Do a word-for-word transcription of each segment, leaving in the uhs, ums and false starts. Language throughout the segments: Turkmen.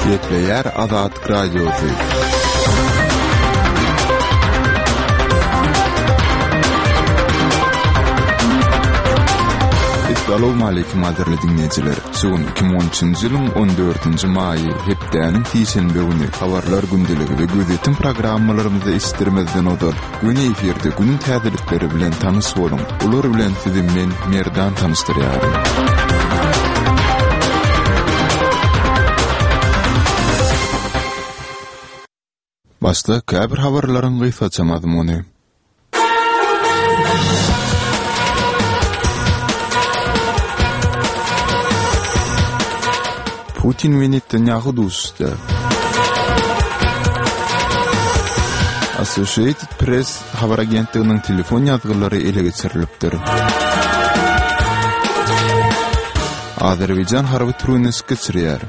Gepleyer Azad Radyosu. Assalamu alaykum aderli dinleyijiler. Sugun iki ming on üçinji ýylyň on dördünji maýy hepdäniň tiýşenbe güni habarlar gündeligi we gözetim programmalarymyzda istirmezden odar. Güni eferde günün täzelikleri bilen tanys bolun. Ular bilen sizi men Merdan tanıştyrýarym. Başda käbir habarlaryň gysaça mazmuny. Putin we Netanyahu duşdy. Associated Press habar agentliginiň telefon ýazgylary ele geçirilipdir. Azerbaýjan harby türünes geçirýär.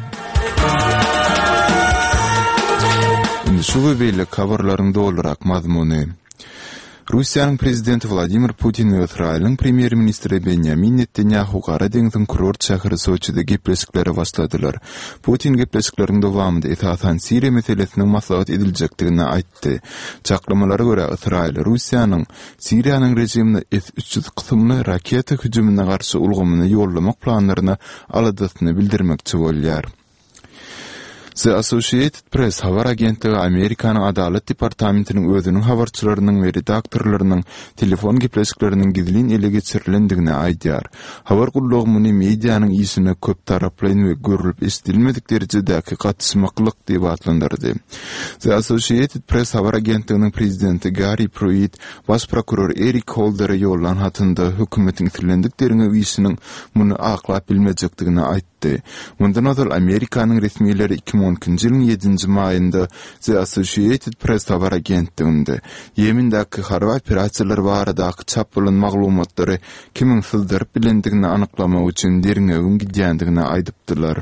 Indi şu beýle habarlaryň dolarak mazmuny. Russiýanyň prezidenti Vladimir Putin we Israýlyň premier ministri Benjamin Netanyahu gara deňiň kurort şäheri Soçyda gepleşikleri başladylar. Putin gepleşikleriniň dowamında esasan Siriýa meselesiniň maslahat ediljekdigini aýtdy. Çaklamalara görä Israýl Russiýanyň Siriýanyň rejimine S üç yüz kysymly raketa hüjümine garşy ulgamyny ýollamak planlaryny aladysyny bildirmekçi bolýar. The Associated Press habar agentligi Amerikanyň Adalet Departamentiniň özüniň habarçylarynyň we redaktorlarynyň telefon gepleşikleriniň gizlin ele geçirilendigini aýdýar. Habar gullugy muny mediýanyň ýüzüne köp taraplaýan we görülip esdilmedik derejedäki gatnaşmaklyk diýip atlandyrdy. The Associated Press habar agentliginiň prezidenti Gary Pruitt, baş prokuror Eric Holder'a ýollan hatynda hökümetiň itilendiklerini ýüzüniň muny aklap bilmejekdigini aýtdy. Mundan öňe Amerikanyň resmiýetleri iki ming on üçinji ýylyň ýedinji maýynda The Associated Press habar agentliginde Ýemendäki harby operasiýalar baradaky çap bolan maglumatlary kimiň syldyryp bilendigini anyklamak üçin derňegin gidýändigini aýdypdylar.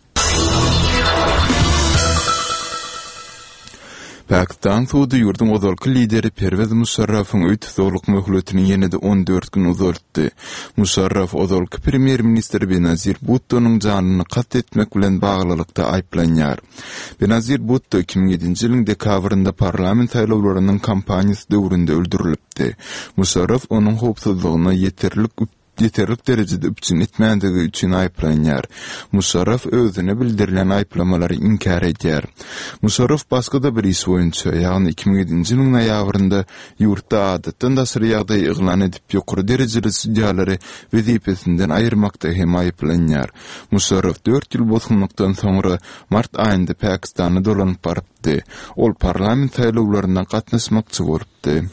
Pakistan Suudi ýurduň ozalky lideri Pervez Musharrafyň öýtüzlük möhletini ýene-de on dört gün uzatdy. Musharraf ozalky premier ministri Benazir Bhutto'nyň janyny kat etmek bilen baglylykda aýplanýar. Benazir Bhutto iki ming ýedinji ýylyň dekabrynda parlament saýlawlarynyň kampaniýasy döwründe öldürilipdi. Musharraf onuň howpsuzlygyna ýeterlik Yeterlik derecede üpçün etmendigi üçün aýplanýar. Musharraf özüne bildirilen aýplamalary inkar edýär. Musharraf başga bir iş boýunça, ýagny iki ming ýedinji ýylyň noýabrynda ýurtda adatdan daşary ýagdaý eglan edip ýokary derejeli süýýalary wezipesinden aýyrmakda hem aýplanýar. Musharraf dört ýyl bozgunlukdan soňra mart aýynda Pakistany dolanyp barypdy. Ol parlament saýlawlaryna gatnaşmakçy bolupdy.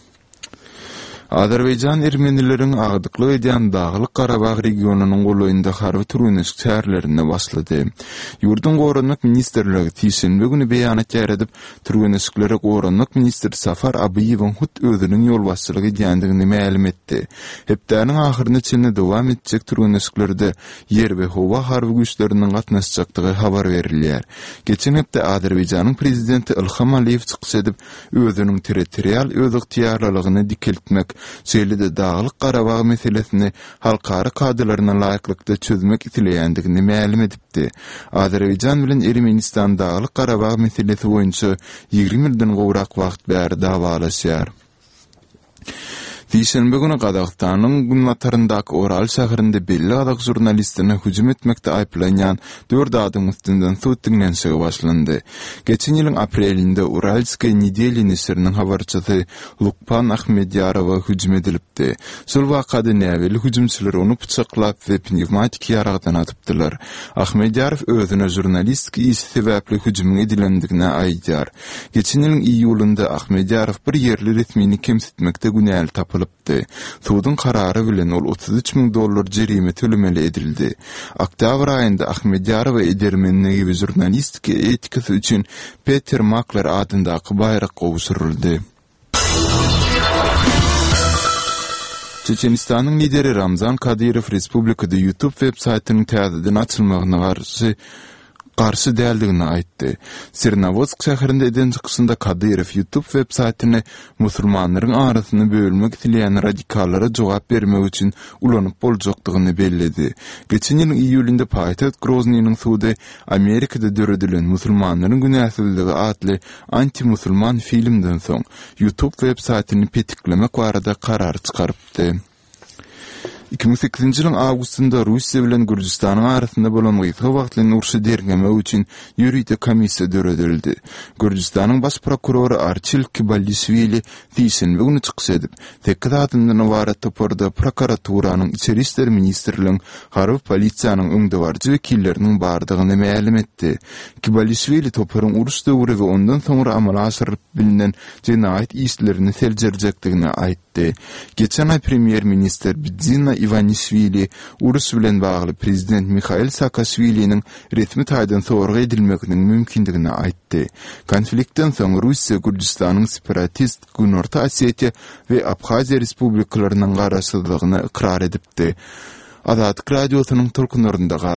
Azerbaýjan ermenileriň agdyklyk edýän Daglyk Garabağ regionunyň golaýynda harby türünes çärlerini başlady. Ýurdun Goranlyk ministrligi tiýşenbe güni beýanat ýaradip, türüneslere Goranlyk ministri Safar Abiýewiň hut özüniň ýolbaşçylygy edýändigini ma'lum etdi. Hepdäniň ahyryna çenli dowam etjek türüneslerde ýer we howa harby güýçleriniň gatnaşjakdygy habar berilýär. Geçen hepde Azerbaýjanyň prezidenti Ilham Aliýew çykyş edip, özüniň territorial öz ygtyýarlygyny dikeltmek, Söýledi Daglyk Garabağ meselesini halkara kadrlaryna laýyklykda çözmek itileýändigini ma'lum edipdi. Azerbaýjan bilen Ermenistan Daglyk Garabağ meselesi boýunça ýygrimi ýyldan gowrak wagt bäri dawalaşýar. Tiýşenbe güni Gazagstanyň Gunmataryndaky Oral şäherinde belli gadak jurnalistlerine hüjüm etmekde aýplanýan dört adam üstünden suw dinlenşigi başlandy. Geçen ýylyň aprelinde Uralskaya Nedeli nesiriniň habarçysy Lukpan Ahmedyarowa hüjüm edilipdi. Şol wakada näweli hüjümçiler onu pyçaklap we pneumatik ýaragdan atypdylar. Ahmedyarow özüne jurnalistik iş sebäpli hüjüm edilendigine aýdýar. Geçen ýylyň iýulynda Ahmedyarow bir ýerli resmini kemsitmekde günäli tapylypdy. Suwdun karary bilen ol otuz üç ming dollar jerime tölemeli edildi. Oktyabr aýynda Ahmedyarow edermenine gibi jurnalistik etikasy üçin Peter Makler adyndaky bayrak gowuşturuldy. Çeçenistanyň lideri Ramzan Kadyrow Respublikada YouTube web saytynyň täzeden açylmagyna garşy qarşı däldigini aýtdy. Sirnavosk şäherinde eden çykysynda Kadyrew YouTube websaytyny musulmanlaryň arasyny bölmek dileýän radikallara jogap bermek üçin ulanyp boljakdygyny belledi. Geçen ýylyň iýulynda paýtaxt Groznyň suwdy Amerikada döredilen musulmanlaryň günäsizligi adly anti-musulman filmden soň YouTube websaytyny petiklemek barada karar çykarypdy. iki bin sekizinji ýylyň awgustynda Russiýa bilen Gürjistanyň arasynda bolan gyzgy wagtlyny urşy dergemek üçin ýuridik komissiýa döredildi. Gürjistanyň baş prokurory Archil Kibalishvili diýsen bugün çykys edip, tekil adamdan ibaret toporda prokuraturanyň içeri işler ministrliginiň harby polisiýanyň öňdewarjy wekilleriniň bardygyny ma'lum etdi. Kibalishvili toporun uruş döwri we ondan soňra amala aşyryp bilinen jenaýat işlerini seljerjekdigini aýtdy. Geçen ay premier minister Bidzina Ivanishvili urus bilen bagly prezident Mikhail Saakashvili'nin resmi taýdan sorga edilmeginiň mümkindigini aýtdy. Konfliktden soň Russiýa Gürjistanyň separatist Günorta Osetiýa we Abhaziýa respublikalarynyň garaşsyzlygyny ikrar edipdi. Azatlyk radiosynyň türkünlerinde